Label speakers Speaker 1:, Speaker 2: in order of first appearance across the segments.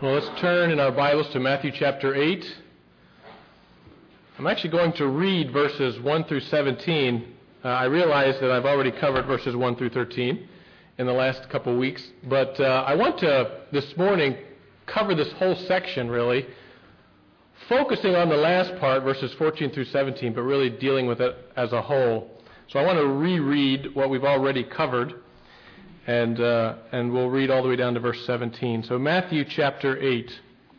Speaker 1: Well, let's turn in our Bibles to Matthew chapter 8. I'm actually going to read verses 1 through 17. I realize that I've already covered verses 1 through 13 in the last couple weeks, but I want to, this morning, cover this whole section, really, focusing on the last part, verses 14 through 17, but really dealing with it as a whole. So I want to reread what we've already covered, and we'll read all the way down to verse 17. So Matthew chapter 8.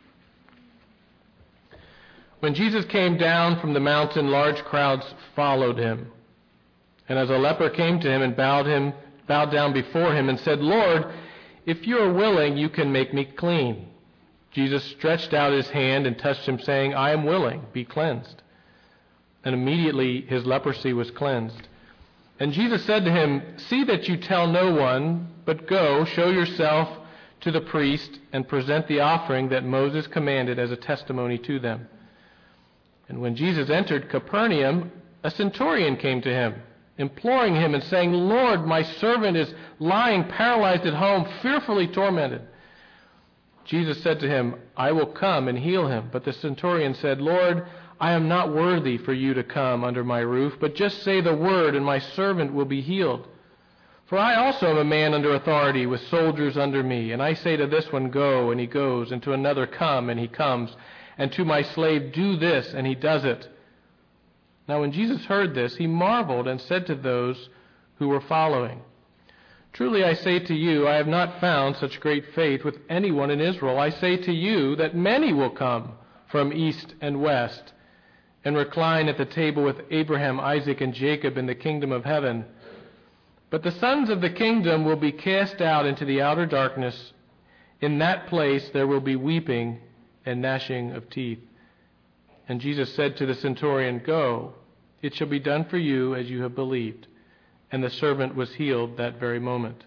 Speaker 1: When Jesus came down from the mountain, large crowds followed him. And as a leper came to him and bowed down before him and said, "Lord, if you are willing, you can make me clean." Jesus stretched out his hand and touched him, saying, "I am willing, be cleansed." And immediately his leprosy was cleansed. And Jesus said to him, "See that you tell no one, but go, show yourself to the priest, and present the offering that Moses commanded as a testimony to them." And when Jesus entered Capernaum, a centurion came to him, imploring him and saying, "Lord, my servant is lying paralyzed at home, fearfully tormented." Jesus said to him, "I will come and heal him." But the centurion said, "Lord, I am not worthy for you to come under my roof, but just say the word, and my servant will be healed. For I also am a man under authority, with soldiers under me. And I say to this one, 'Go,' and he goes, and to another, 'Come,' and he comes, and to my slave, 'Do this,' and he does it." Now when Jesus heard this, he marveled and said to those who were following, "Truly I say to you, I have not found such great faith with anyone in Israel. I say to you that many will come from east and west and recline at the table with Abraham, Isaac, and Jacob in the kingdom of heaven. But the sons of the kingdom will be cast out into the outer darkness. In that place there will be weeping and gnashing of teeth." And Jesus said to the centurion, "Go, it shall be done for you as you have believed." And the servant was healed that very moment.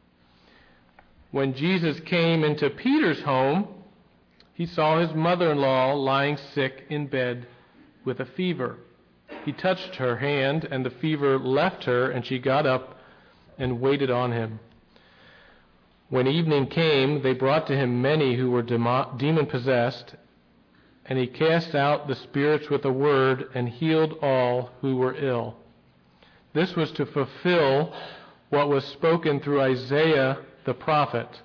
Speaker 1: When Jesus came into Peter's home, he saw his mother-in-law lying sick in bed with a fever. He touched her hand, and the fever left her, and she got up and waited on him. When evening came, they brought to him many who were demon-possessed, and he cast out the spirits with a word and healed all who were ill. This was to fulfill what was spoken through Isaiah the prophet.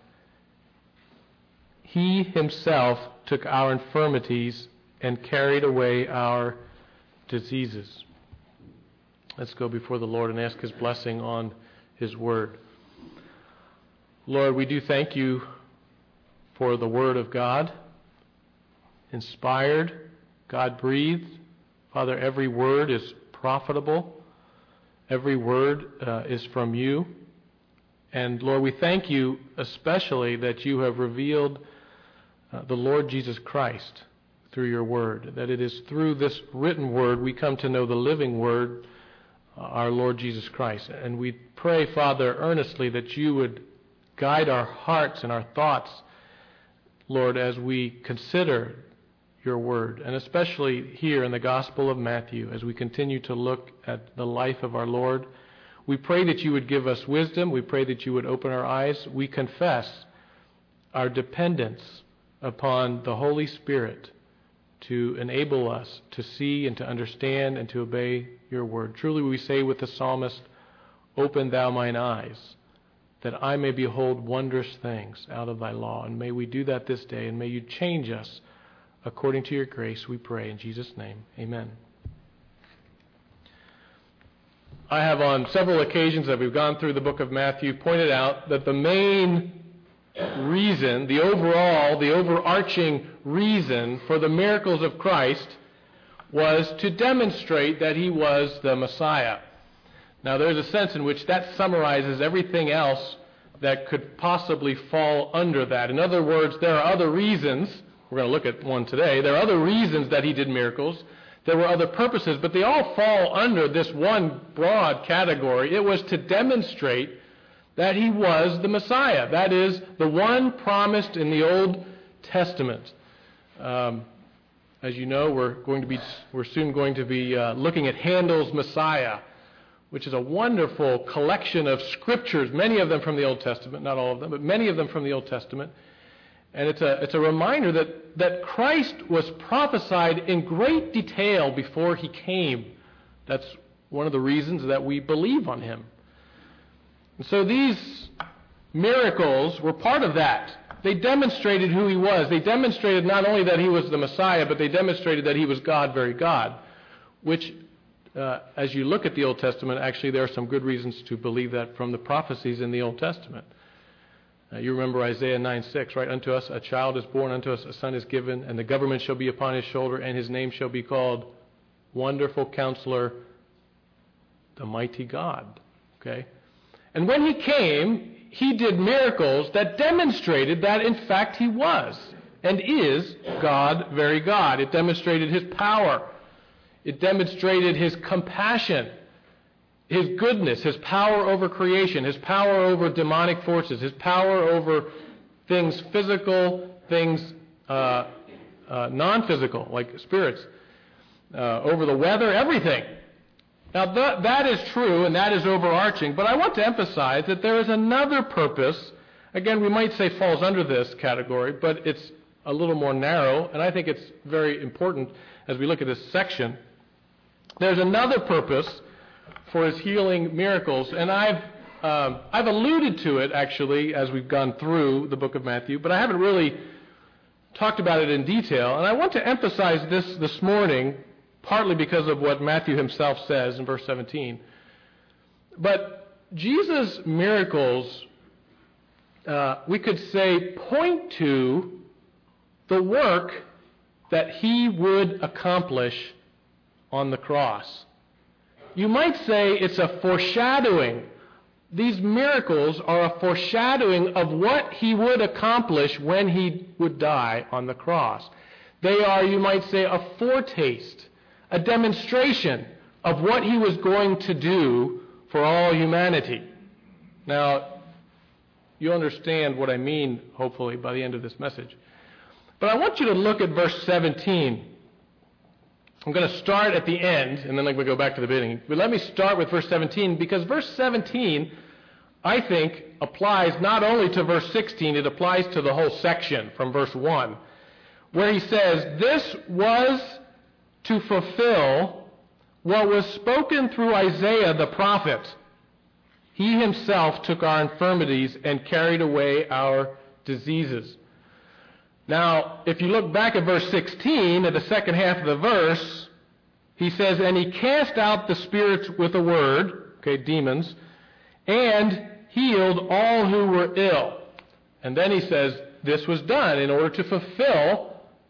Speaker 1: He himself took our infirmities and carried away our diseases. Let's go before the Lord and ask his blessing on his word. Lord, we do thank you for the word of God, inspired, God-breathed. Father, every word is profitable. Every word is from you. And Lord, we thank you especially that you have revealed the Lord Jesus Christ through your word, that it is through this written word we come to know the living word, our Lord Jesus Christ. And we pray, Father, earnestly that you would guide our hearts and our thoughts, Lord, as we consider your word, and especially here in the Gospel of Matthew, as we continue to look at the life of our Lord. We pray that you would give us wisdom. We pray that you would open our eyes. We confess our dependence upon the Holy Spirit to enable us to see and to understand and to obey your word. Truly we say with the psalmist, "Open thou mine eyes, that I may behold wondrous things out of thy law." And may we do that this day, and may you change us according to your grace, we pray. In Jesus' name, amen. I have on several occasions that we've gone through the book of Matthew pointed out that the main reason, the overarching reason for the miracles of Christ was to demonstrate that he was the Messiah. Now, there's a sense in which that summarizes everything else that could possibly fall under that. In other words, there are other reasons. We're going to look at one today. There are other reasons that he did miracles. There were other purposes, but they all fall under this one broad category. It was to demonstrate that he was the Messiah. That is, the one promised in the Old Testament. As you know, we're soon going to be looking at Handel's Messiah, which is a wonderful collection of scriptures, many of them from the Old Testament, not all of them, but many of them from the Old Testament. And it's a reminder that Christ was prophesied in great detail before he came. That's one of the reasons that we believe on him. And so these miracles were part of that. They demonstrated who he was. They demonstrated not only that he was the Messiah, but they demonstrated that he was God, very God, which, as you look at the Old Testament, actually there are some good reasons to believe that from the prophecies in the Old Testament. You remember Isaiah 9:6, right? Unto us a child is born, unto us a son is given, and the government shall be upon his shoulder, and his name shall be called Wonderful Counselor, the Mighty God. Okay? And when he came, he did miracles that demonstrated that, in fact, he was and is God, very God. It demonstrated his power. It demonstrated his compassion, his goodness, his power over creation, his power over demonic forces, his power over things physical, things non-physical, like spirits, over the weather, everything. Now, that is true, and that is overarching, but I want to emphasize that there is another purpose. Again, we might say falls under this category, but it's a little more narrow, and I think it's very important as we look at this section. There's another purpose for his healing miracles, and I've alluded to it, actually, as we've gone through the book of Matthew, but I haven't really talked about it in detail, and I want to emphasize this morning, partly because of what Matthew himself says in verse 17. But Jesus' miracles, we could say, point to the work that he would accomplish on the cross. You might say it's a foreshadowing. These miracles are a foreshadowing of what he would accomplish when he would die on the cross. They are, you might say, a foretaste, a demonstration of what he was going to do for all humanity. Now, you understand what I mean, hopefully, by the end of this message. But I want you to look at verse 17. I'm going to start at the end, and then I'm going to go back to the beginning. But let me start with verse 17, because verse 17, I think, applies not only to verse 16, it applies to the whole section from verse 1, where he says, "This was to fulfill what was spoken through Isaiah the prophet. He himself took our infirmities and carried away our diseases." Now, if you look back at verse 16, at the second half of the verse, he says, "And he cast out the spirits with a word," okay, demons, "and healed all who were ill." And then he says, this was done in order to fulfill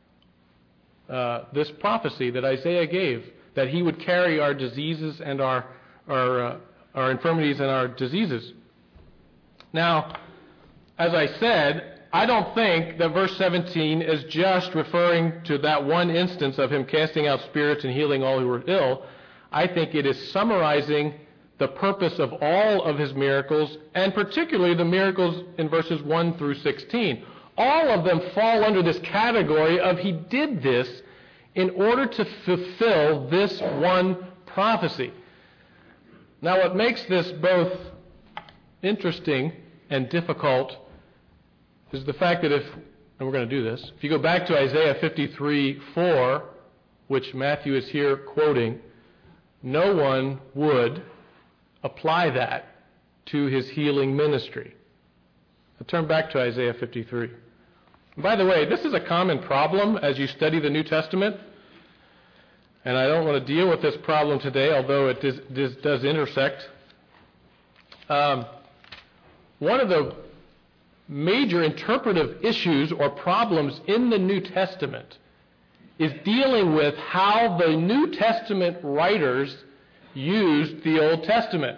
Speaker 1: this prophecy that Isaiah gave, that he would carry our diseases and our infirmities and our diseases. Now, as I said, I don't think that verse 17 is just referring to that one instance of him casting out spirits and healing all who were ill. I think it is summarizing the purpose of all of his miracles, and particularly the miracles in verses 1 through 16. All of them fall under this category of he did this in order to fulfill this one prophecy. Now, what makes this both interesting and difficult is the fact that and we're going to do this, if you go back to Isaiah 53:4, which Matthew is here quoting, no one would apply that to his healing ministry. I'll turn back to Isaiah 53. And by the way, this is a common problem as you study the New Testament, and I don't want to deal with this problem today, although it does intersect. One of the major interpretive issues or problems in the New Testament is dealing with how the New Testament writers used the Old Testament.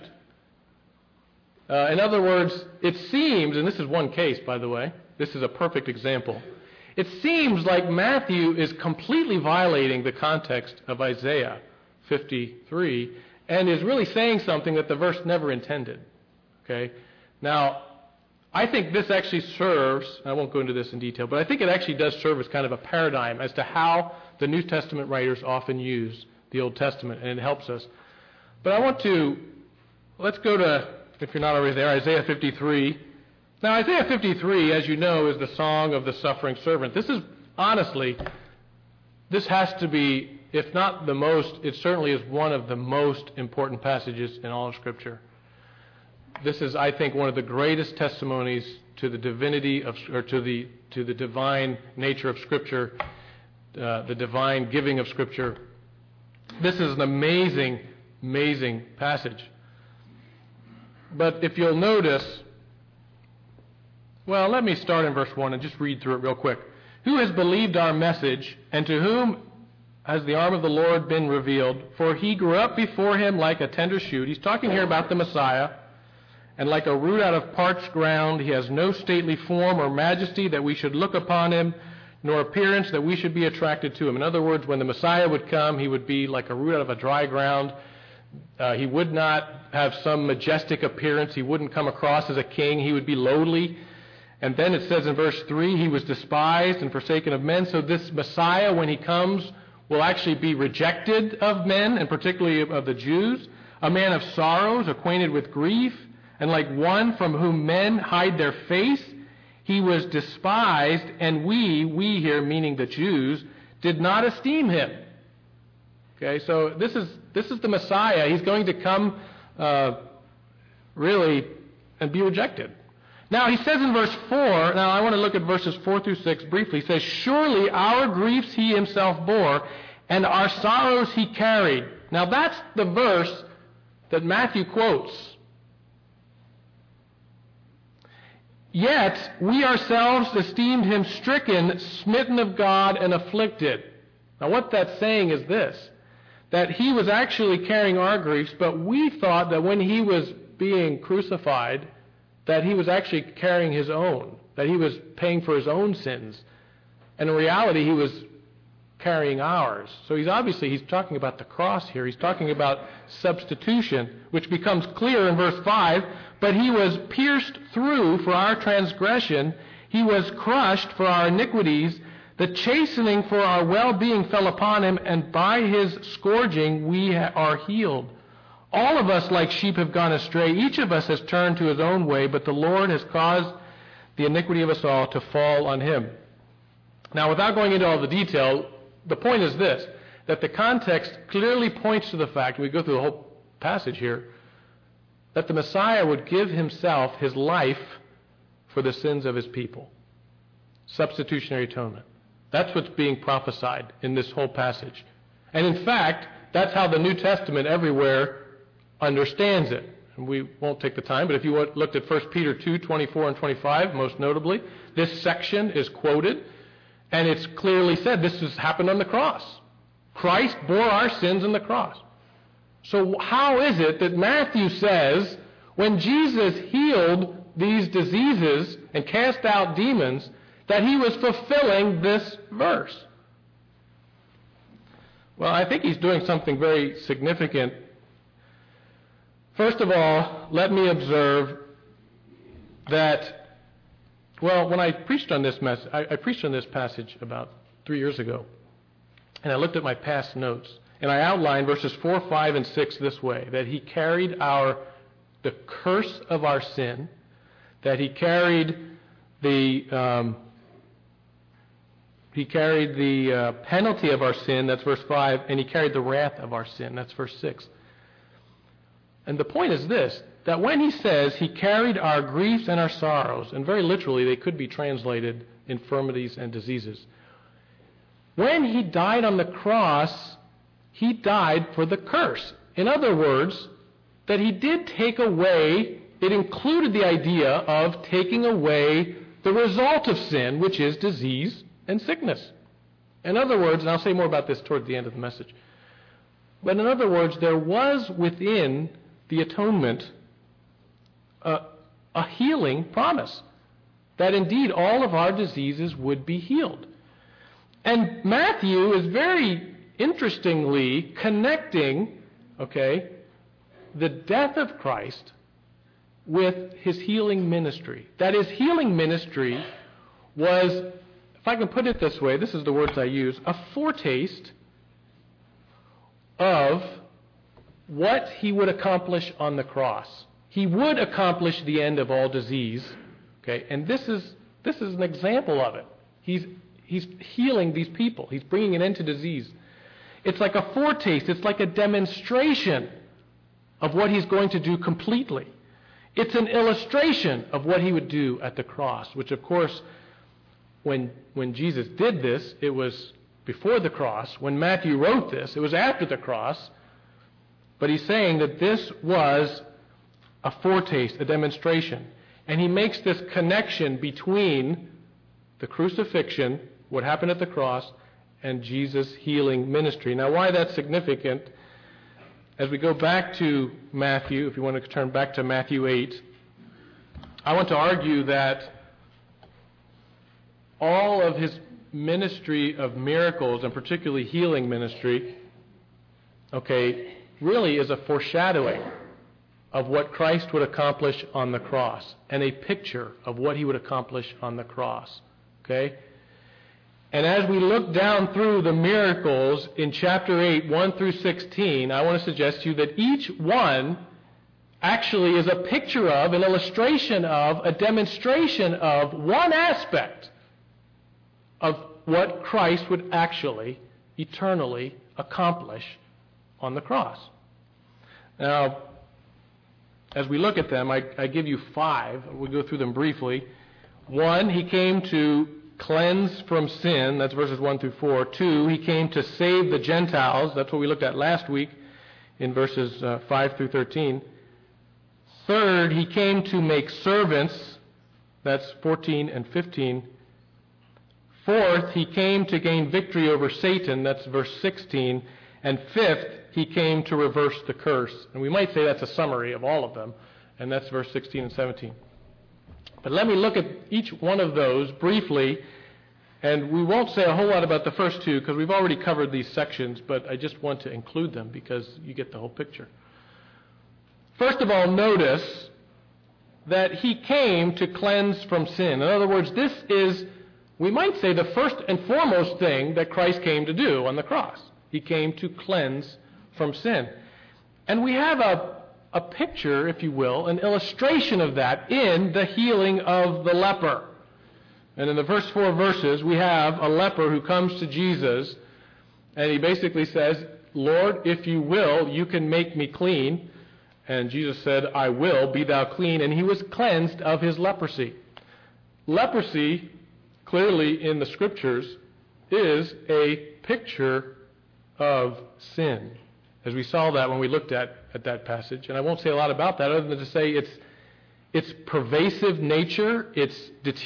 Speaker 1: In other words, it seems, and this is one case, by the way, this is a perfect example, it seems like Matthew is completely violating the context of Isaiah 53 and is really saying something that the verse never intended. Okay? Now, I think this actually serves, I won't go into this in detail, but I think it actually does serve as kind of a paradigm as to how the New Testament writers often use the Old Testament, and it helps us. But let's go to, if you're not already there, Isaiah 53. Now, Isaiah 53, as you know, is the song of the suffering servant. This is, honestly, this has to be, if not the most, it certainly is one of the most important passages in all of Scripture. This is, I think, one of the greatest testimonies to the divinity of, or to the divine nature of Scripture, the divine giving of Scripture. This is an amazing, amazing passage. But if you'll notice, well, let me start in verse 1 and just read through it real quick. Who has believed our message, and to whom has the arm of the Lord been revealed? For he grew up before him like a tender shoot. He's talking here about the Messiah. And like a root out of parched ground, he has no stately form or majesty that we should look upon him, nor appearance that we should be attracted to him. In other words, when the Messiah would come, he would be like a root out of a dry ground. He would not have some majestic appearance. He wouldn't come across as a king. He would be lowly. And then it says in verse 3, he was despised and forsaken of men. So this Messiah, when he comes, will actually be rejected of men, and particularly of the Jews. A man of sorrows, acquainted with grief, and like one from whom men hide their face, he was despised, and we here, meaning the Jews, did not esteem him. Okay, so this is the Messiah. He's going to come really and be rejected. Now, he says in verse 4, now I want to look at verses 4 through 6 briefly. He says, surely our griefs he himself bore, and our sorrows he carried. Now, that's the verse that Matthew quotes. Yet we ourselves esteemed him stricken, smitten of God, and afflicted. Now, what that's saying is this, that he was actually carrying our griefs, but we thought that when he was being crucified, that he was actually carrying his own, that he was paying for his own sins. And in reality, he was carrying ours. So he's talking about the cross here. He's talking about substitution, which becomes clear in verse 5. But he was pierced through for our transgression. He was crushed for our iniquities. The chastening for our well-being fell upon him, and by his scourging we are healed. All of us like sheep have gone astray. Each of us has turned to his own way, but the Lord has caused the iniquity of us all to fall on him. Now, without going into all the detail, the point is this, that the context clearly points to the fact, we go through the whole passage here, that the Messiah would give himself, his life, for the sins of his people. Substitutionary atonement. That's what's being prophesied in this whole passage. And in fact, that's how the New Testament everywhere understands it. And we won't take the time, but if you looked at 1 Peter 2, 24 and 25, most notably, this section is quoted, and it's clearly said this has happened on the cross. Christ bore our sins on the cross. So how is it that Matthew says when Jesus healed these diseases and cast out demons, that he was fulfilling this verse? Well, I think he's doing something very significant. First of all, let me observe that, well, when I preached on this I preached on this passage about 3 years ago, and I looked at my past notes, and I outlined verses 4, 5, and 6 this way, that he carried the curse of our sin, that he carried the penalty of our sin, that's verse 5, and he carried the wrath of our sin, that's verse 6. And the point is this, that when he says he carried our griefs and our sorrows, and very literally they could be translated infirmities and diseases, when he died on the cross, he died for the curse. In other words, that he did take away, it included the idea of taking away the result of sin, which is disease and sickness. In other words, and I'll say more about this toward the end of the message, but in other words, there was within the atonement a healing promise, that indeed all of our diseases would be healed. And Matthew is very interestingly connecting, the death of Christ with his healing ministry. That his healing ministry was, if I can put it this way, this is the words I use, a foretaste of what he would accomplish on the cross. He would accomplish the end of all disease Okay, and this is an example of it. He's healing these people. He's bringing an end to disease. It's like a foretaste. It's like a demonstration of what he's going to do completely. It's an illustration of what he would do at the cross, which, of course, when Jesus did this, it was before the cross. When Matthew wrote this, it was after the cross. But he's saying that this was a foretaste, a demonstration. And he makes this connection between the crucifixion, what happened at the cross, and Jesus' healing ministry. Now, why that's significant, as we go back to Matthew, if you want to turn back to Matthew 8, I want to argue that all of his ministry of miracles, and particularly healing ministry, okay, really is a foreshadowing of what Christ would accomplish on the cross, and a picture of what he would accomplish on the cross. Okay? And as we look down through the miracles in chapter 8, 1 through 16, I want to suggest to you that each one actually is a picture of, an illustration of, a demonstration of one aspect of what Christ would actually, eternally accomplish on the cross. Now, as we look at them, I give you 5. We'll go through them briefly. 1, he came to cleanse from sin. That's verses 1 through 4. 2, he came to save the Gentiles. That's what we looked at last week in verses 5 through 13. 3rd, he came to make servants. That's 14 and 15. 4th, he came to gain victory over Satan. That's verse 16. And 5th, he came to reverse the curse. And we might say that's a summary of all of them. And that's verse 16 and 17. But let me look at each one of those briefly. And we won't say a whole lot about the first 2 because we've already covered these sections. But I just want to include them because you get the whole picture. First of all, notice that he came to cleanse from sin. In other words, this is, we might say, the first and foremost thing that Christ came to do on the cross. He came to cleanse from sin. And we have a picture, if you will, an illustration of that in the healing of the leper. And in the first 4 verses, we have a leper who comes to Jesus, and he basically says, Lord, if you will, you can make me clean. And Jesus said, I will, be thou clean. And he was cleansed of his leprosy. Leprosy, clearly in the Scriptures, is a picture of sin, as we saw that when we looked at that passage. And I won't say a lot about that other than to say its pervasive nature, its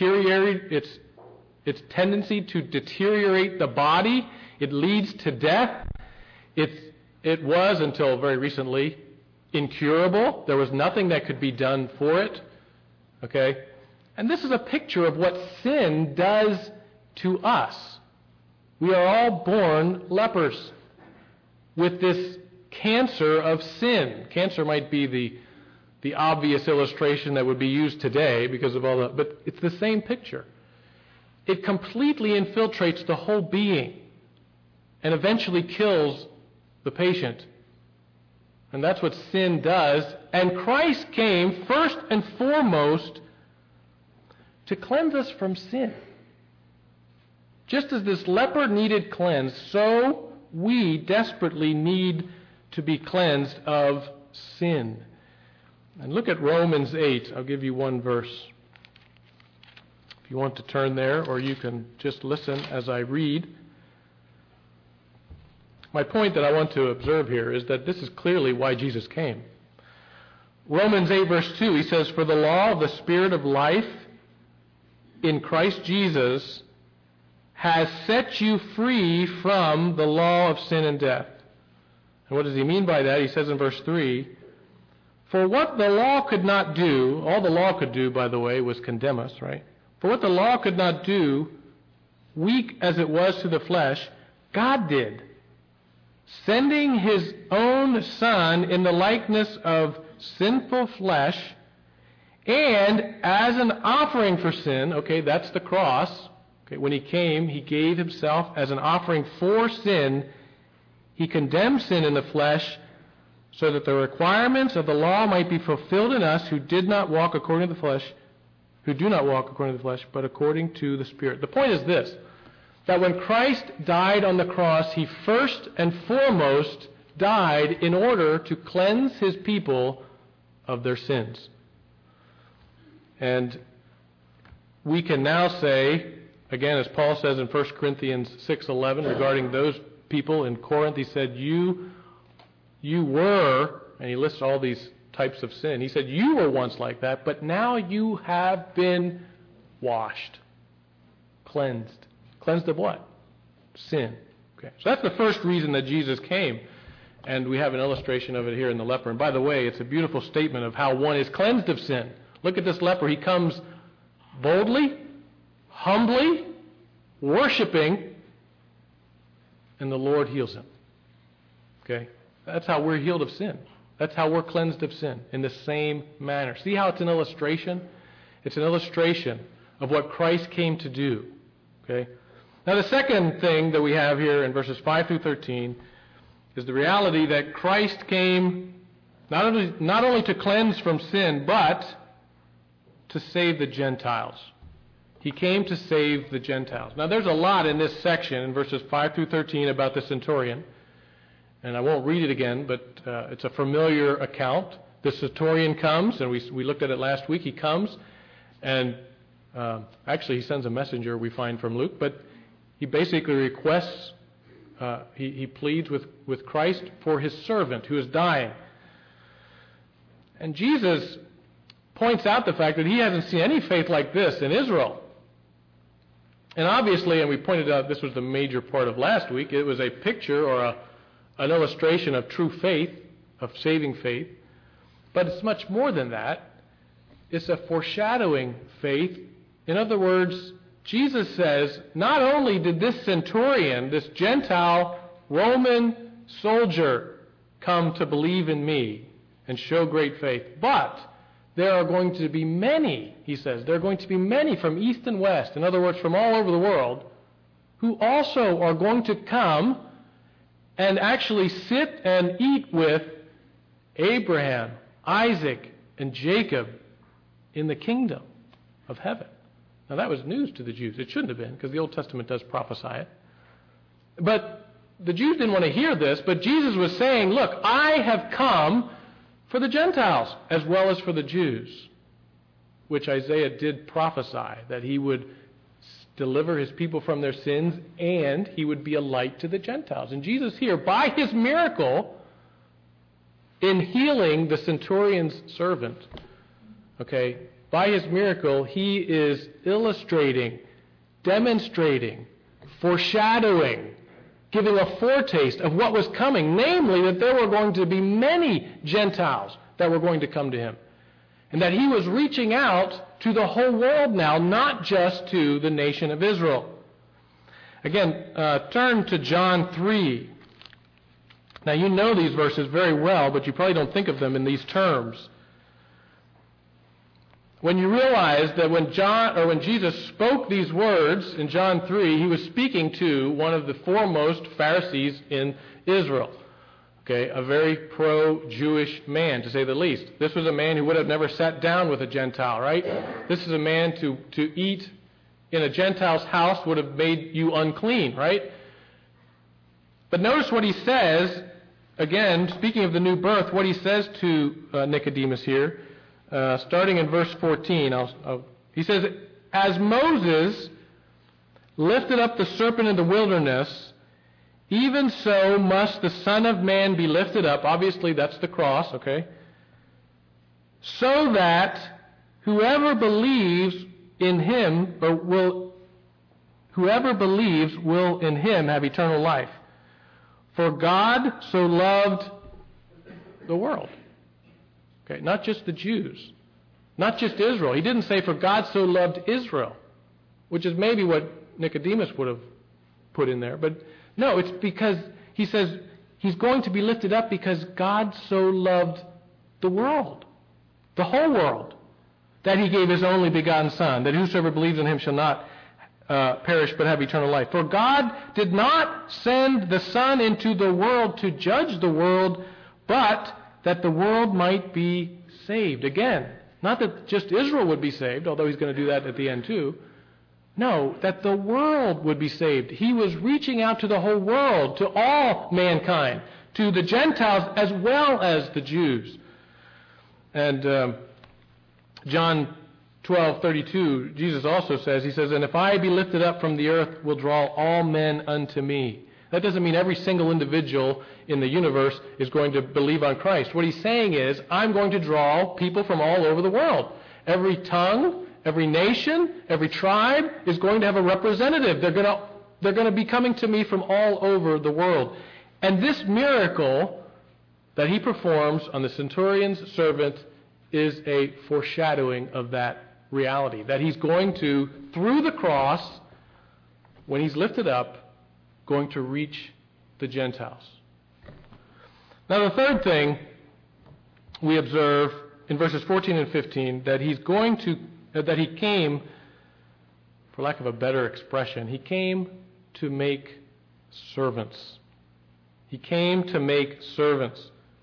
Speaker 1: tendency to deteriorate the body. It leads to death. It was, until very recently, incurable. There was nothing that could be done for it. Okay? And this is a picture of what sin does to us. We are all born lepers with this cancer of sin. Cancer might be the obvious illustration that would be used today because of all that, but it's the same picture. It completely infiltrates the whole being and eventually kills the patient. And that's what sin does. And Christ came first and foremost to cleanse us from sin. Just as this leper needed cleansed, so we desperately need to be cleansed of sin. And look at Romans 8. I'll give you one verse. If you want to turn there, or you can just listen as I read. My point that I want to observe here is that this is clearly why Jesus came. Romans 8, verse 2, he says, For the law of the Spirit of life in Christ Jesus has set you free from the law of sin and death. And what does he mean by that? He says in verse 3, For what the law could not do, all the law could do, by the way, was condemn us, right? For what the law could not do, weak as it was to the flesh, God did, sending his own Son in the likeness of sinful flesh, and as an offering for sin, okay, that's the cross. Okay, when he came, he gave himself as an offering for sin. He condemned sin in the flesh so that the requirements of the law might be fulfilled in us who did not walk according to the flesh, who do not walk according to the flesh, but according to the Spirit. The point is this, that when Christ died on the cross, he first and foremost died in order to cleanse his people of their sins. And we can now say, again, as Paul says in 1 Corinthians 6:11 regarding those people in Corinth, he said, you were, and he lists all these types of sin. He said, you were once like that, but now you have been washed, cleansed. Cleansed of what? Sin. Okay. So that's the first reason that Jesus came. And we have an illustration of it here in the leper. And by the way, it's a beautiful statement of how one is cleansed of sin. Look at this leper. He comes boldly, humbly, worshiping, and the Lord heals him. Okay? That's how we're healed of sin. That's how we're cleansed of sin, in the same manner. See how it's an illustration? It's an illustration of what Christ came to do. Okay? Now the second thing that we have here in verses 5 through 13 is the reality that Christ came not only to cleanse from sin, but to save the Gentiles. He came to save the Gentiles. Now there's a lot in this section in verses 5 through 13 about the centurion. And I won't read it again, but it's a familiar account. The centurion comes, and we looked at it last week. He comes, and actually he sends a messenger, we find from Luke, but he basically requests, he pleads with Christ for his servant who is dying. And Jesus points out the fact that he hasn't seen any faith like this in Israel. And obviously, and we pointed out this was the major part of last week, it was a picture or an illustration of true faith, of saving faith. But it's much more than that. It's a foreshadowing faith. In other words, Jesus says, not only did this centurion, this Gentile Roman soldier, come to believe in me and show great faith, but there are going to be many, he says, there are going to be many from east and west, in other words, from all over the world, who also are going to come and actually sit and eat with Abraham, Isaac, and Jacob in the kingdom of heaven. Now that was news to the Jews. It shouldn't have been, because the Old Testament does prophesy it. But the Jews didn't want to hear this, but Jesus was saying, look, I have come for the Gentiles as well as for the Jews, which Isaiah did prophesy, that he would deliver his people from their sins and he would be a light to the Gentiles. And Jesus here, by his miracle, in healing the centurion's servant, okay, by his miracle, he is illustrating, demonstrating, foreshadowing, giving a foretaste of what was coming, namely that there were going to be many Gentiles that were going to come to him. And that he was reaching out to the whole world now, not just to the nation of Israel. Again, turn to John 3. Now you know these verses very well, but you probably don't think of them in these terms. When you realize that when Jesus spoke these words in John 3, he was speaking to one of the foremost Pharisees in Israel. Okay, a very pro-Jewish man, to say the least. This was a man who would have never sat down with a Gentile, right? This is a man to eat in a Gentile's house would have made you unclean, right? But notice what he says, again, speaking of the new birth, what he says to Nicodemus here, starting in verse 14. He says, as Moses lifted up the serpent in the wilderness, even so must the Son of Man be lifted up. Obviously, that's the cross, okay? So that whoever believes in him, whoever believes will in him have eternal life. For God so loved the world. Okay, not just the Jews, not just Israel. He didn't say, for God so loved Israel, which is maybe what Nicodemus would have put in there, but no, it's because he says he's going to be lifted up because God so loved the world, the whole world, that he gave his only begotten Son, that whosoever believes in him shall not perish but have eternal life. For God did not send the Son into the world to judge the world, but that the world might be saved. Again, Not that just Israel would be saved, although he's going to do that at the end too. No, that the world would be saved. He was reaching out to the whole world, to all mankind, to the Gentiles as well as the Jews. And John 12:32, Jesus also says, he says, "And if I be lifted up from the earth, will draw all men unto me." That doesn't mean every single individual in the universe is going to believe on Christ. What he's saying is, I'm going to draw people from all over the world. Every tongue, every nation, every tribe is going to have a representative. They're going to be coming to me from all over the world. And this miracle that he performs on the centurion's servant is a foreshadowing of that reality. That he's going to, through the cross, when he's lifted up, going to reach the Gentiles. Now the third thing we observe in verses 14 and 15, that he came, for lack of a better expression, he came to make servants. He came to make servants.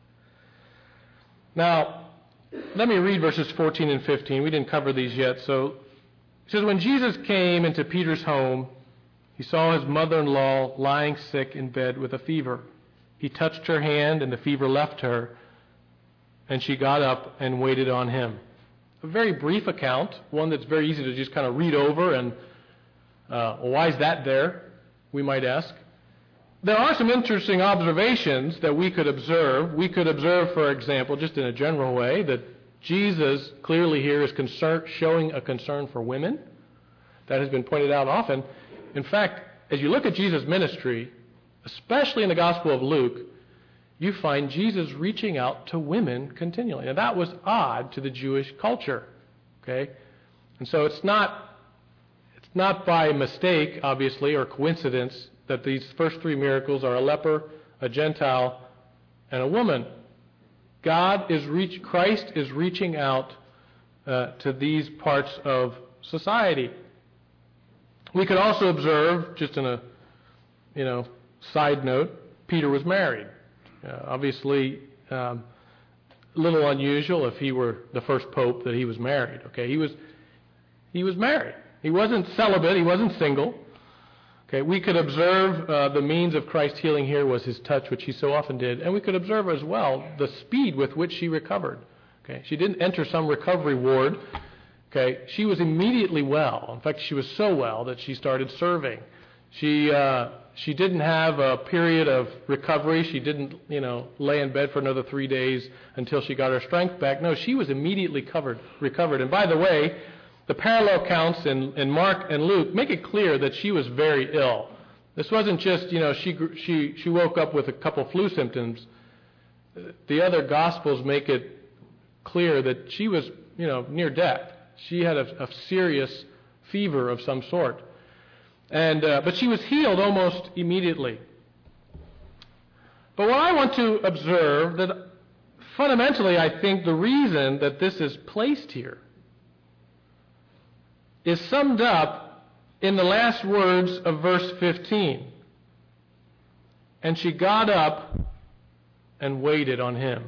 Speaker 1: Now, let me read verses 14 and 15. We didn't cover these yet. So it says, "When Jesus came into Peter's home, he saw his mother-in-law lying sick in bed with a fever. He touched her hand, and the fever left her, and she got up and waited on him." A very brief account, one that's very easy to just kind of read over, and why is that there, we might ask. There are some interesting observations that we could observe. We could observe, for example, just in a general way, that Jesus clearly here is showing a concern for women. That has been pointed out often. In fact, as you look at Jesus' ministry, especially in the Gospel of Luke, you find Jesus reaching out to women continually. Now, that was odd to the Jewish culture, okay? And so it's not by mistake, obviously, or coincidence that these first three miracles are a leper, a Gentile, and a woman. Christ is reaching out to these parts of society. We could also observe, just in a side note, Peter was married. Obviously, a little unusual if he were the first pope that he was married. Okay, he was married. He wasn't celibate. He wasn't single. Okay, we could observe the means of Christ's healing here was his touch, which he so often did, and we could observe as well the speed with which she recovered. Okay, she didn't enter some recovery ward. Okay, she was immediately well. In fact, she was so well that she started serving. She didn't have a period of recovery. She didn't, lay in bed for another 3 days until she got her strength back. No, she was immediately recovered. And by the way, the parallel counts in Mark and Luke make it clear that she was very ill. This wasn't just, she woke up with a couple flu symptoms. The other Gospels make it clear that she was, near death. She had a serious fever of some sort. But she was healed almost immediately. But what I want to observe, that fundamentally I think the reason that this is placed here is summed up in the last words of verse 15. "And she got up and waited on him."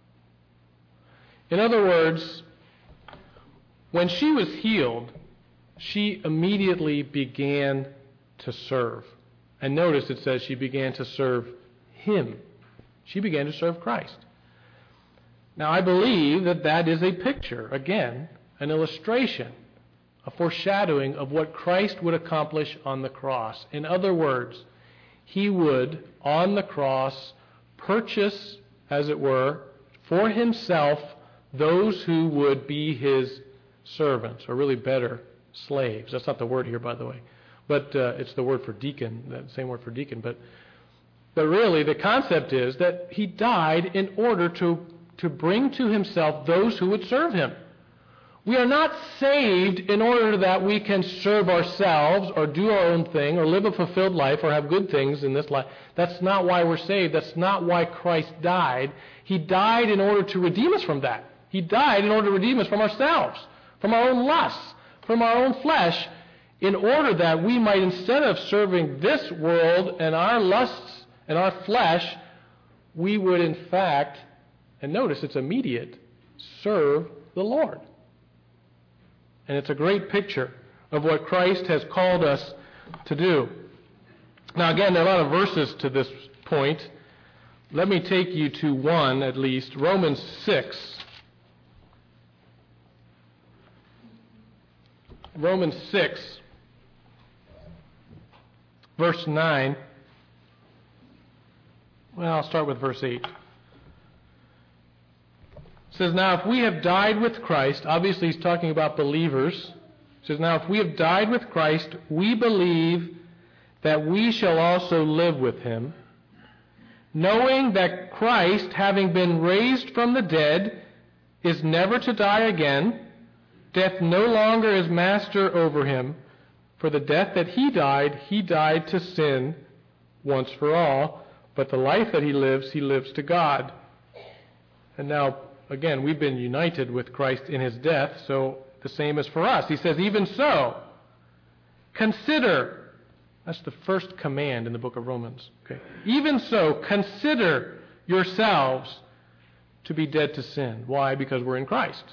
Speaker 1: In other words, when she was healed, she immediately began to serve. And notice it says she began to serve him. She began to serve Christ. Now, I believe that is a picture, again, an illustration, a foreshadowing of what Christ would accomplish on the cross. In other words, he would, on the cross, purchase, as it were, for himself those who would be his servants, or really better, slaves. That's not the word here, by the way, but it's the word for deacon, that same word for deacon. But really, the concept is that he died in order to bring to himself those who would serve him. We are not saved in order that we can serve ourselves or do our own thing or live a fulfilled life or have good things in this life. That's not why we're saved. That's not why Christ died. He died in order to redeem us from that. He died in order to redeem us from ourselves, from our own lusts, from our own flesh, in order that we might, instead of serving this world and our lusts and our flesh, we would in fact, and notice it's immediate, serve the Lord. And it's a great picture of what Christ has called us to do. Now again, there are a lot of verses to this point. Let me take you to one at least, Romans 6. Romans 6, verse 9. Well, I'll start with verse 8. It says, now if we have died with Christ, obviously he's talking about believers. It says, now if we have died with Christ, we believe that we shall also live with him, knowing that Christ, having been raised from the dead, is never to die again. Death no longer is master over him. For the death that he died to sin once for all, but the life that he lives to God. And now, again, we've been united with Christ in his death, so the same is for us. He says, even so, consider. That's the first command in the book of Romans. Okay. Even so, consider yourselves to be dead to sin. Why? Because we're in Christ.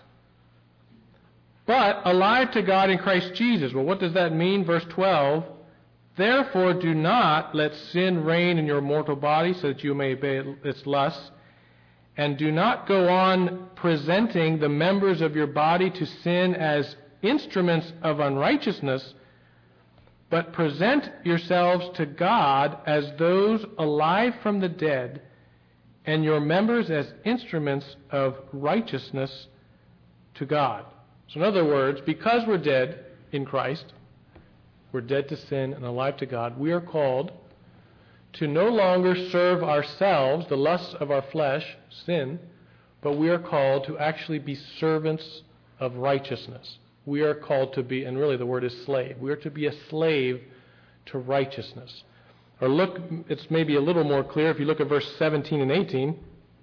Speaker 1: But alive to God in Christ Jesus. Well, what does that mean? Verse 12. Therefore, do not let sin reign in your mortal body so that you may obey its lusts. And do not go on presenting the members of your body to sin as instruments of unrighteousness, but present yourselves to God as those alive from the dead, and your members as instruments of righteousness to God. So in other words, because we're dead in Christ, we're dead to sin and alive to God, we are called to no longer serve ourselves, the lusts of our flesh, sin, but we are called to actually be servants of righteousness. We are called to be, and really the word is slave. We are to be a slave to righteousness. Or look, it's maybe a little more clear if you look at verse 17 and 18.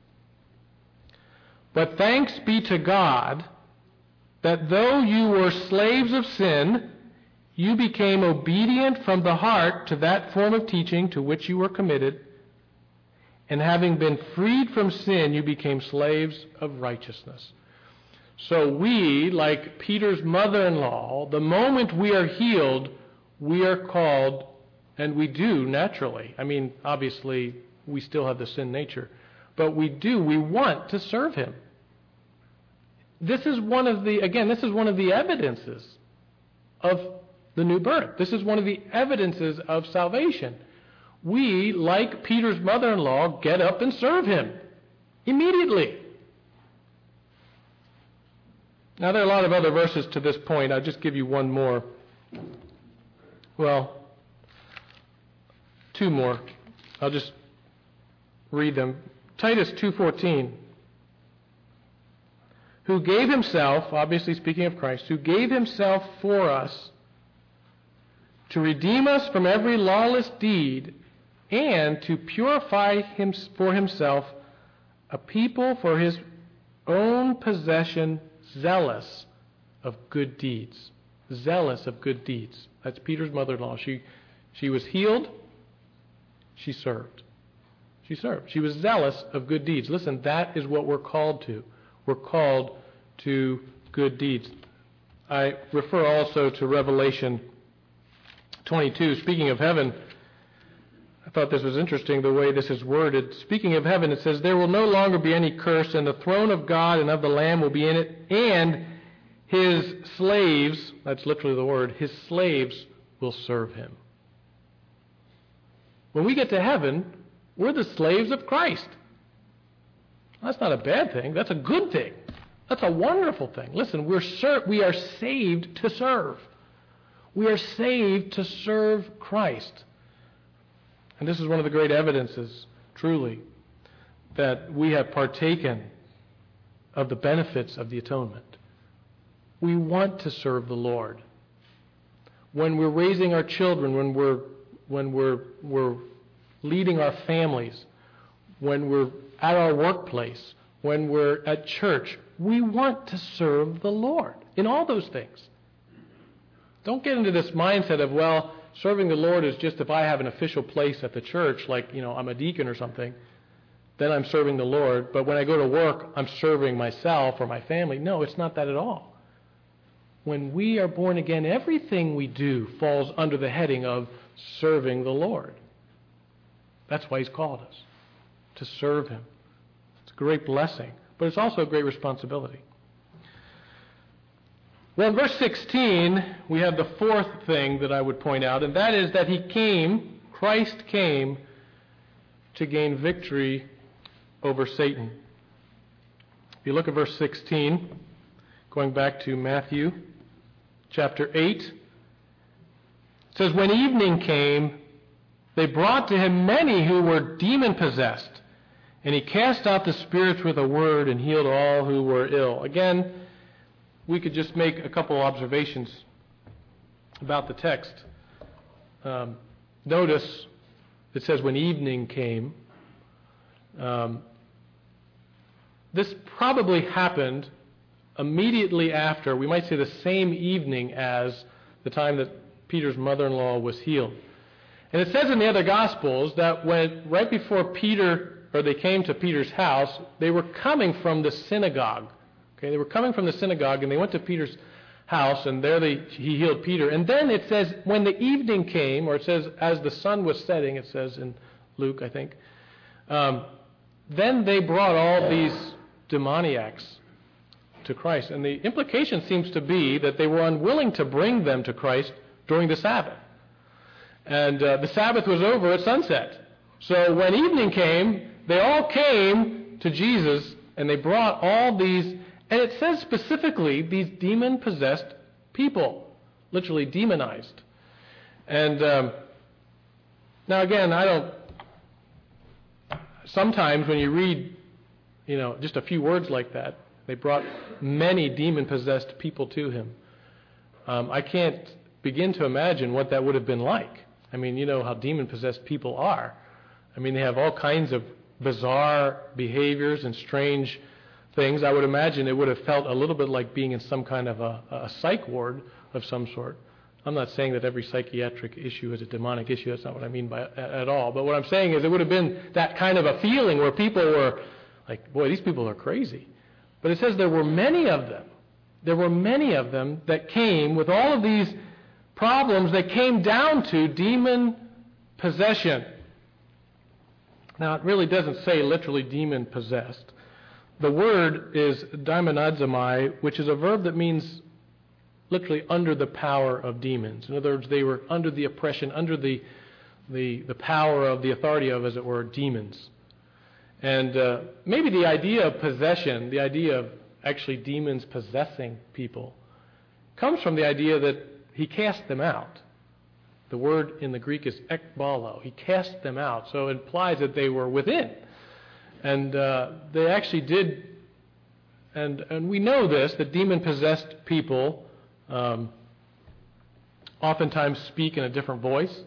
Speaker 1: But thanks be to God that though you were slaves of sin, you became obedient from the heart to that form of teaching to which you were committed, and having been freed from sin, you became slaves of righteousness. So we, like Peter's mother-in-law, the moment we are healed, we are called, and we do naturally. I mean, obviously, we still have the sin nature, but we want to serve him. This is one of the evidences of the new birth. This is one of the evidences of salvation. We, like Peter's mother-in-law, get up and serve him immediately. Now, there are a lot of other verses to this point. I'll just give you one more. Well, two more. I'll just read them. Titus 2:14. Who gave himself, obviously speaking of Christ, who gave himself for us to redeem us from every lawless deed and to purify him for himself a people for his own possession, zealous of good deeds. Zealous of good deeds. That's Peter's mother-in-law. She was healed. She served. She served. She was zealous of good deeds. Listen, that is what we're called to. We're called to good deeds. I refer also to Revelation 22. Speaking of heaven, I thought this was interesting the way this is worded. Speaking of heaven, it says, there will no longer be any curse, and the throne of God and of the Lamb will be in it, and his slaves, that's literally the word, his slaves will serve him. When we get to heaven, we're the slaves of Christ. That's not a bad thing. That's a good thing. That's a wonderful thing. Listen, we are saved to serve. We are saved to serve Christ. And this is one of the great evidences, truly, that we have partaken of the benefits of the atonement. We want to serve the Lord. When we're raising our children, when we're leading our families, when we're at our workplace, when we're at church, we want to serve the Lord in all those things. Don't get into this mindset of, well, serving the Lord is just if I have an official place at the church, like, I'm a deacon or something, then I'm serving the Lord. But when I go to work, I'm serving myself or my family. No, it's not that at all. when we are born again, everything we do falls under the heading of serving the Lord. That's why He's called us, to serve Him. It's a great blessing, but it's also a great responsibility. Well, in verse 16, we have the fourth thing that I would point out, and that is that Christ came to gain victory over Satan. If you look at verse 16, going back to Matthew chapter 8, it says, "When evening came, they brought to him many who were demon-possessed, and he cast out the spirits with a word and healed all who were ill." Again, we could just make a couple observations about the text. Notice it says, "When evening came." This probably happened immediately after, we might say the same evening as the time that Peter's mother-in-law was healed. And it says in the other Gospels that right before they came to Peter's house, they were coming from the synagogue. Okay, they were coming from the synagogue, and they went to Peter's house, and there he healed Peter. And then it says, when the evening came, or it says, as the sun was setting, it says in Luke, I think, then they brought all these demoniacs to Christ. And the implication seems to be that they were unwilling to bring them to Christ during the Sabbath. And the Sabbath was over at sunset. So when evening came, they all came to Jesus, and they brought all these, and it says specifically, these demon-possessed people, literally demonized. And now again, sometimes when you read, just a few words like that, they brought many demon-possessed people to him. I can't begin to imagine what that would have been like. I mean, you know how demon-possessed people are. I mean, they have all kinds of bizarre behaviors and strange things. I would imagine it would have felt a little bit like being in some kind of a psych ward of some sort. I'm not saying that every psychiatric issue is a demonic issue. That's not what I mean by at all. But what I'm saying is it would have been that kind of a feeling where people were like, boy, these people are crazy. But it says there were many of them. There were many of them that came with all of these problems that came down to demon possession. Now, it really doesn't say literally demon-possessed. The word is daimonizomai, which is a verb that means literally under the power of demons. In other words, they were under the oppression, under the power of the authority of, as it were, demons. And maybe the idea of possession, the idea of actually demons possessing people, comes from the idea that he cast them out. The word in the Greek is ekbalo. He cast them out. So it implies that they were within. And they actually did, and we know this, that demon-possessed people oftentimes speak in a different voice,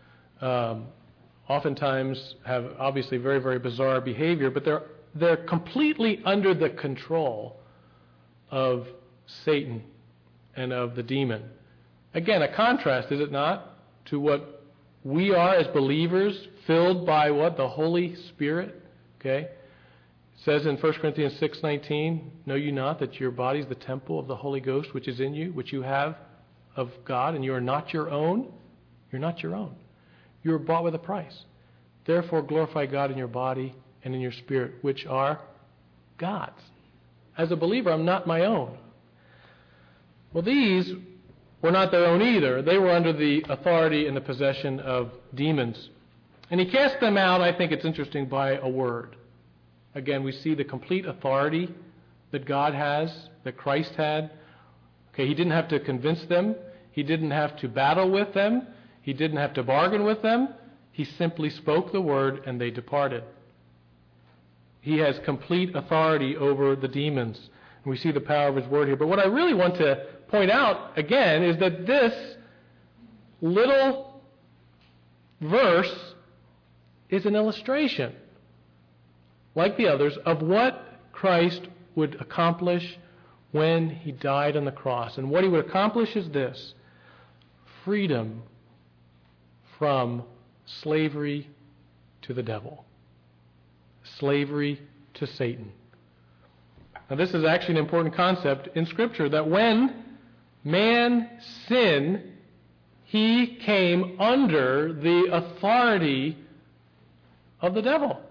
Speaker 1: oftentimes have obviously very, very bizarre behavior, but they're completely under the control of Satan and of the demon. Again, a contrast, is it not, to what we are as believers, filled by what? The Holy Spirit. Okay? It says in 1 Corinthians 6:19, "Know you not that your body is the temple of the Holy Ghost which is in you, which you have of God, and you are not your own?" You're not your own. You were bought with a price. Therefore glorify God in your body and in your spirit, which are God's. As a believer, I'm not my own. Well, these were not their own either. They were under the authority and the possession of demons. And he cast them out, I think it's interesting, by a word. Again, we see the complete authority that God has, that Christ had. Okay, he didn't have to convince them. He didn't have to battle with them. He didn't have to bargain with them. He simply spoke the word and they departed. He has complete authority over the demons. And we see the power of his word here. But what I really want to point out again is that this little verse is an illustration, like the others, of what Christ would accomplish when he died on the cross. And what he would accomplish is this: freedom from slavery to the devil, slavery to Satan. Now, this is actually an important concept in Scripture, that when man sin, he came under the authority of the devil.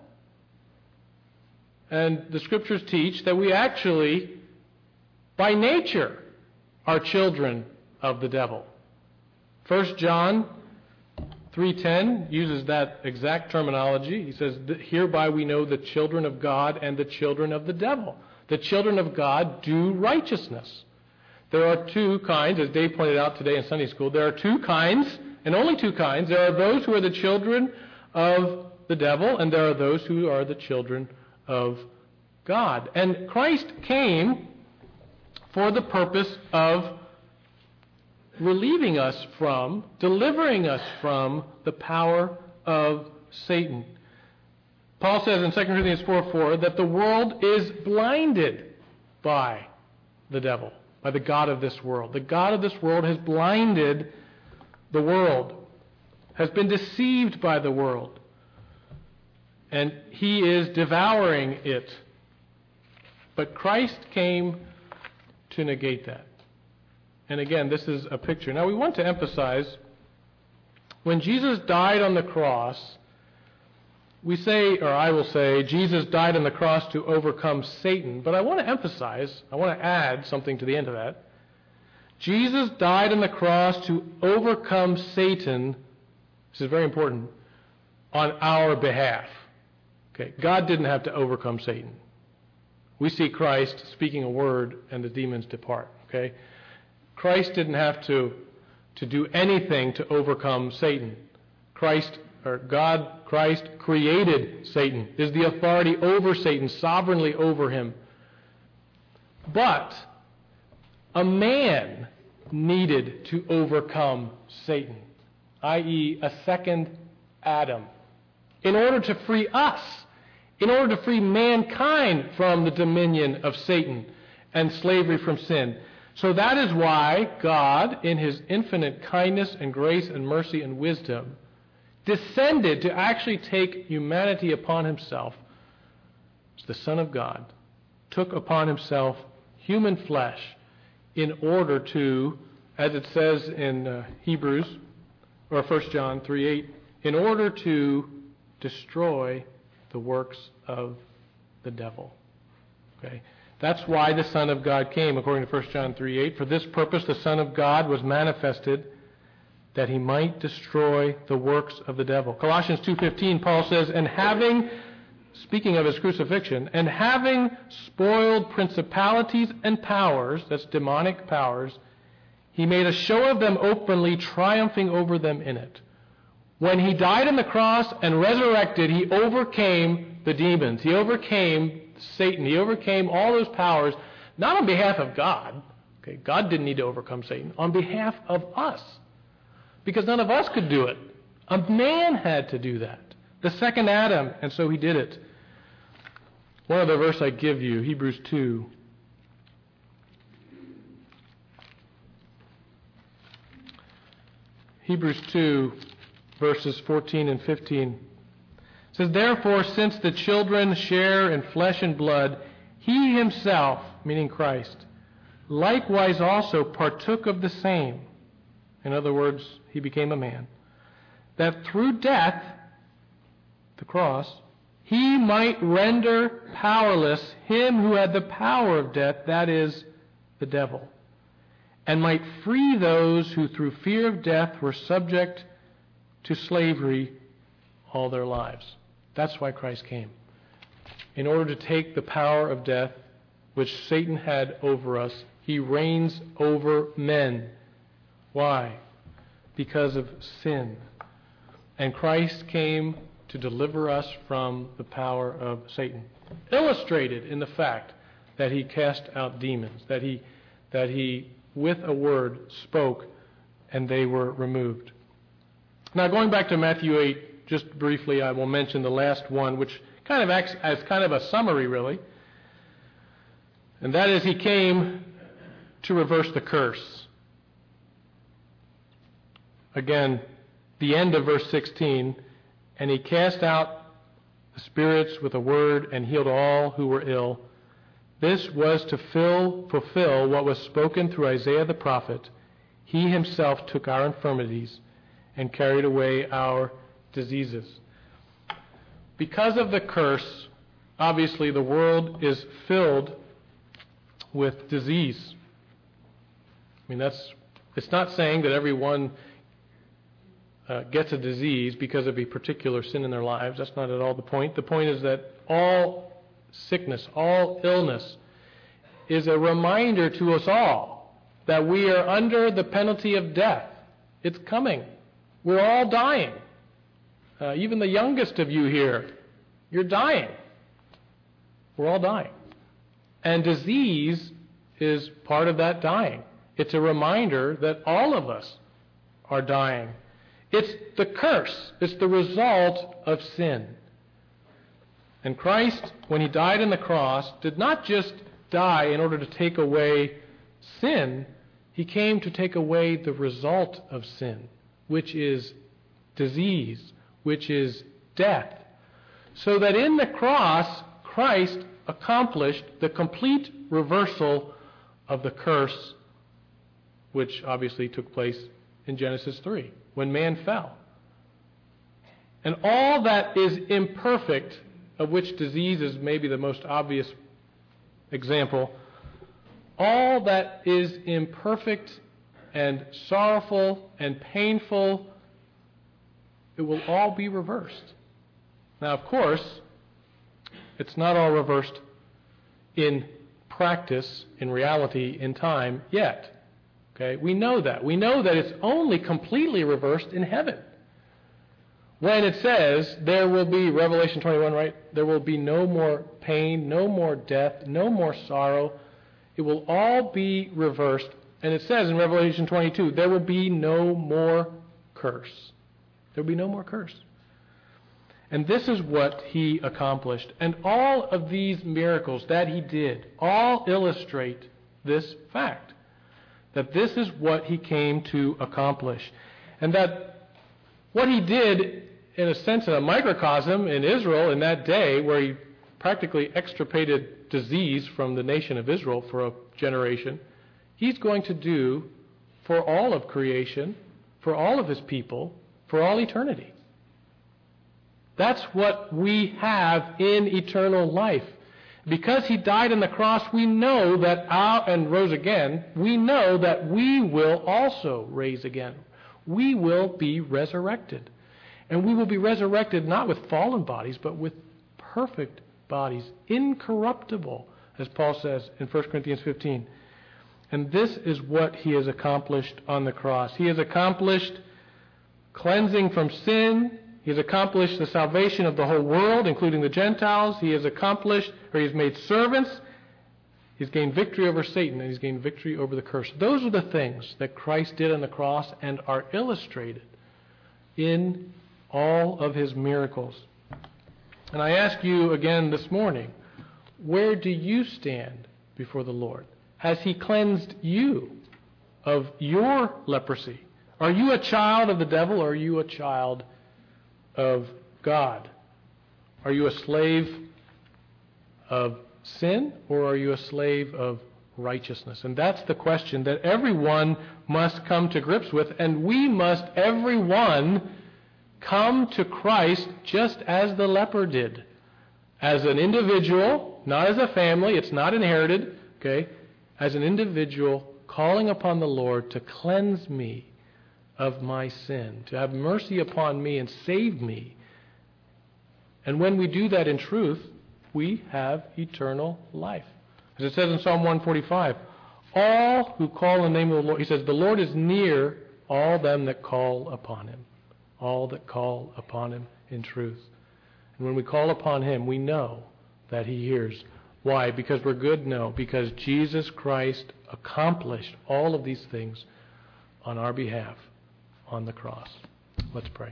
Speaker 1: And the Scriptures teach that we actually, by nature, are children of the devil. 1 John 3:10 uses that exact terminology. He says, hereby we know the children of God and the children of the devil. The children of God do righteousness. There are two kinds, as Dave pointed out today in Sunday school, there are two kinds, and only two kinds. There are those who are the children of the devil, and there are those who are the children of God. And Christ came for the purpose of relieving us from, delivering us from the power of Satan. Paul says in 2 Corinthians 4:4 that the world is blinded by the devil, by the god of this world. The god of this world has blinded the world, has been deceived by the world, and he is devouring it. But Christ came to negate that. And again, this is a picture. Now, we want to emphasize, when Jesus died on the cross, we say, or I will say, Jesus died on the cross to overcome Satan. But I want to emphasize, I want to add something to the end of that. Jesus died on the cross to overcome Satan, this is very important, on our behalf. Okay, God didn't have to overcome Satan. We see Christ speaking a word and the demons depart. Okay? Christ didn't have to do anything to overcome Satan. Christ created Satan, is the authority over Satan, sovereignly over him. But a man needed to overcome Satan, i.e., a second Adam, in order to free us, in order to free mankind from the dominion of Satan and slavery from sin. So that is why God, in his infinite kindness and grace and mercy and wisdom, descended to actually take humanity upon himself. As the Son of God took upon himself human flesh in order to, as it says in Hebrews, or 1 John 3:8, in order to destroy the works of the devil. Okay? That's why the Son of God came, according to 1 John 3:8. For this purpose the Son of God was manifested, that he might destroy the works of the devil. Colossians 2:15, Paul says, and having, speaking of his crucifixion, and having spoiled principalities and powers, that's demonic powers, he made a show of them openly, triumphing over them in it. When he died on the cross and resurrected, he overcame the demons. He overcame Satan. He overcame all those powers, not on behalf of God. Okay, God didn't need to overcome Satan. On behalf of us. Because none of us could do it. A man had to do that. The second Adam, and so he did it. One other verse I give you, Hebrews 2. Hebrews 2, verses 14 and 15. It says, therefore, since the children share in flesh and blood, he himself, meaning Christ, likewise also partook of the same. In other words, he became a man, that through death, the cross, he might render powerless him who had the power of death, that is, the devil, and might free those who through fear of death were subject to slavery all their lives. That's why Christ came. In order to take the power of death, which Satan had over us, he reigns over men. Why? Because of sin. And Christ came to deliver us from the power of Satan. Illustrated in the fact that he cast out demons, that he with a word spoke and they were removed. Now, going back to Matthew 8, just briefly, I will mention the last one, which kind of acts as kind of a summary, really. And that is, he came to reverse the curse. Again, the end of verse 16, and he cast out the spirits with a word and healed all who were ill, This was to fulfill what was spoken through Isaiah the prophet. He himself took our infirmities and carried away our diseases. Because of the curse, obviously the world is filled with disease. I mean, it's not saying that everyone gets a disease because of a particular sin in their lives. That's not at all the point. The point is that all sickness, all illness is a reminder to us all that we are under the penalty of death. It's coming. We're all dying. Even the youngest of you here, you're dying. We're all dying. And disease is part of that dying. It's a reminder that all of us are dying. It's the curse. It's the result of sin. And Christ, when he died on the cross, did not just die in order to take away sin. He came to take away the result of sin, which is disease, which is death. So that in the cross, Christ accomplished the complete reversal of the curse, which obviously took place in Genesis 3, when man fell. And all that is imperfect, of which disease is maybe the most obvious example, all that is imperfect and sorrowful and painful, it will all be reversed. Now, of course, it's not all reversed in practice, in reality, in time yet. Okay? We know that. We know that it's only completely reversed in heaven. When it says there will be, Revelation 21, right? There will be no more pain, no more death, no more sorrow. It will all be reversed. And it says in Revelation 22, there will be no more curse. There will be no more curse. And this is what he accomplished. And all of these miracles that he did all illustrate this fact, that this is what he came to accomplish. And that what he did, in a sense, in a microcosm in Israel in that day, where he practically extirpated disease from the nation of Israel for a generation, he's going to do for all of creation, for all of his people, for all eternity. That's what we have in eternal life. Because he died on the cross, we know that and rose again, we know that we will also raise again. We will be resurrected. And we will be resurrected not with fallen bodies, but with perfect bodies, incorruptible, as Paul says in 1 Corinthians 15. And this is what he has accomplished on the cross. He has accomplished cleansing from sin. He has accomplished the salvation of the whole world, including the Gentiles. He has accomplished, or he has made servants. He's gained victory over Satan, and he's gained victory over the curse. Those are the things that Christ did on the cross and are illustrated in all of his miracles. And I ask you again this morning, where do you stand before the Lord? Has he cleansed you of your leprosy? Are you a child of the devil, or are you a child of God? Are you a slave of sin, or are you a slave of righteousness? And that's the question that everyone must come to grips with, and we must, everyone, come to Christ just as the leper did. As an individual, not as a family, it's not inherited, okay? As an individual, calling upon the Lord to cleanse me of my sin, to have mercy upon me and save me. And when we do that in truth, we have eternal life. As it says in Psalm 145, all who call on the name of the Lord, he says, the Lord is near all them that call upon him. All that call upon him in truth. And when we call upon him, we know that he hears. Why? Because we're good? No. Because Jesus Christ accomplished all of these things on our behalf on the cross. Let's pray.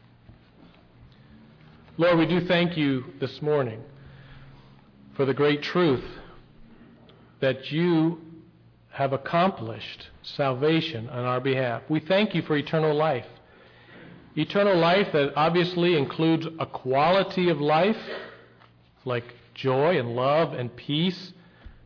Speaker 1: Lord, we do thank you this morning for the great truth that you have accomplished salvation on our behalf. We thank you for eternal life. Eternal life that obviously includes a quality of life like joy and love and peace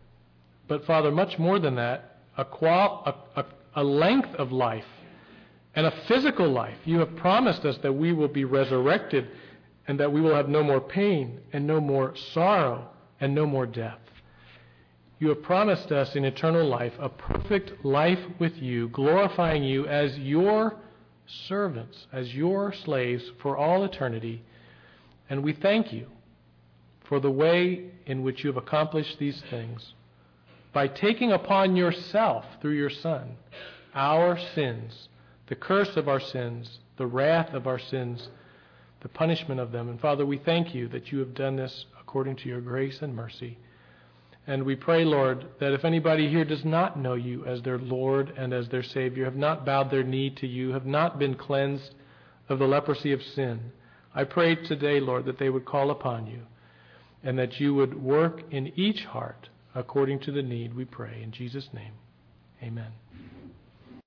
Speaker 1: but Father, much more than that, a length of life and a physical life. You have promised us that we will be resurrected and that we will have no more pain and no more sorrow and no more death. You have promised us in eternal life a perfect life with you, glorifying you as your servants, as your slaves for all eternity. And we thank you for the way in which you have accomplished these things by taking upon yourself through your Son our sins, the curse of our sins, the wrath of our sins, the punishment of them. And Father, we thank you that you have done this according to your grace and mercy. And we pray, Lord, that if anybody here does not know you as their Lord and as their Savior, have not bowed their knee to you, have not been cleansed of the leprosy of sin, I pray today, Lord, that they would call upon you and that you would work in each heart according to the need, we pray. In Jesus' name, amen.